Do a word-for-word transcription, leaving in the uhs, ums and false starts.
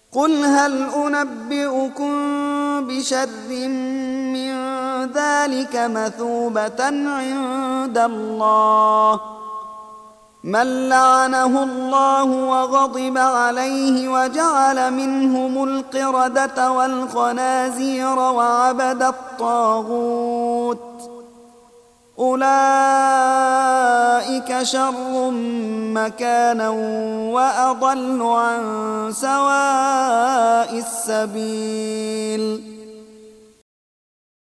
قل هل أنبئكم بشر من ذلك مثوبة عند الله من لعنه الله وغضب عليه وجعل منهم القردة والخنازير وعبد الطاغوت أولئك شر مكانا وأضل عن سواء السبيل